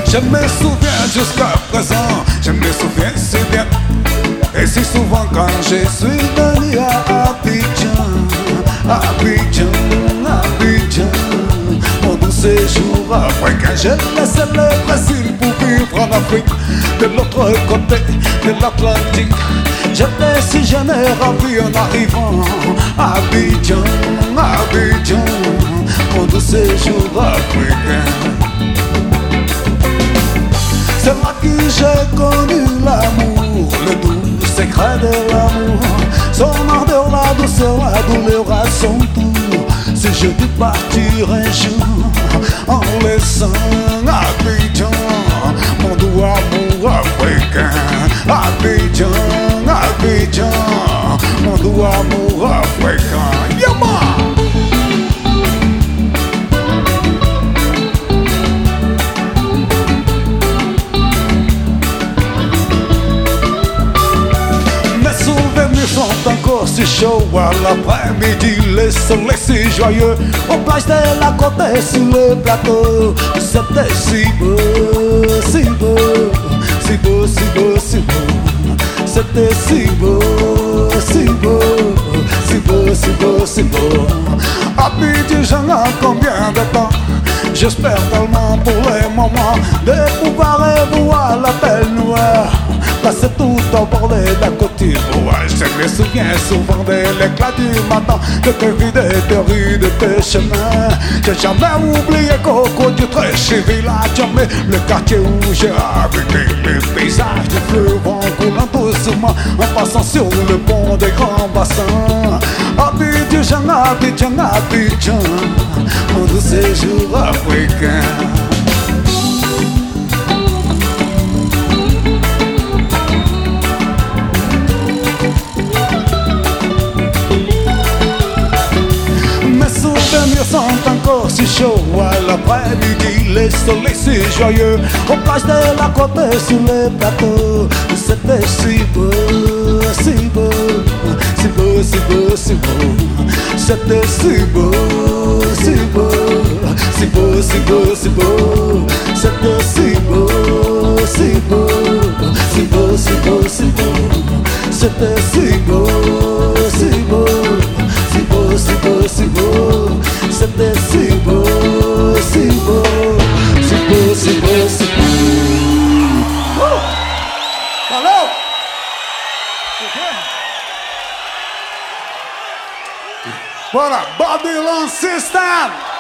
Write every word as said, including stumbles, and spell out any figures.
Je me souviens jusqu'à présent, je me souviens si bien. Et si souvent quand je suis venu à Abidjan, Abidjan, Abidjan, mon doux séjour africain, j'ai laissé le Brésil pour vivre en Afrique. De l'autre côté de l'Atlantique, j'étais si jeune et ravi en arrivant à Abidjan, Abidjan, mon doux séjour africain. C'est là que j'ai connu l'amour, le doux secret de l'amour. Son ardeur, la douceur, la douleur à son tour. Si je dû partir un jour en laissant Abidjan, mon doux amour africain. Abidjan, Abidjan, mon doux amour africain. Yama! Sont encore si chaud à l'après-midi, le soleil si joyeux aux plages de la côte et sur le plateau. C'était si beau, si beau, si beau, si beau, si beau. C'était si beau, si beau, si beau, si beau, si beau. Abidjan, j'en ai combien de temps? J'espère tellement pour les moments de pouvoir revoir la belle noire. Là c'est tout au bord de la côte d'Ivoire. Je me souviens souvent de l'éclat du matin, de tes rues, de tes rues, de tes chemins. J'ai jamais oublié Coco du très village, mais le quartier où j'ai habité, les paysages de fleuves en coulant doucement, en passant sur le pont des grands bassins. Abidjan, Abidjan, Abidjan, mon doux séjour africain. Sont encore si chaud à l'après-midi, les soleils si joyeux aux plages de la côte et sur les plateaux. C'était si beau, si beau, si beau, si beau, si beau. C'était si beau, si beau, si beau, si beau, si beau. C'était si beau, si beau, si beau, si beau, si beau. C'était si beau, si beau, si beau, si beau, si beau. C'était si beau, si beau, si beau, si beau, si beau. Oh! Hello! Okay. Voilà, Babylon System!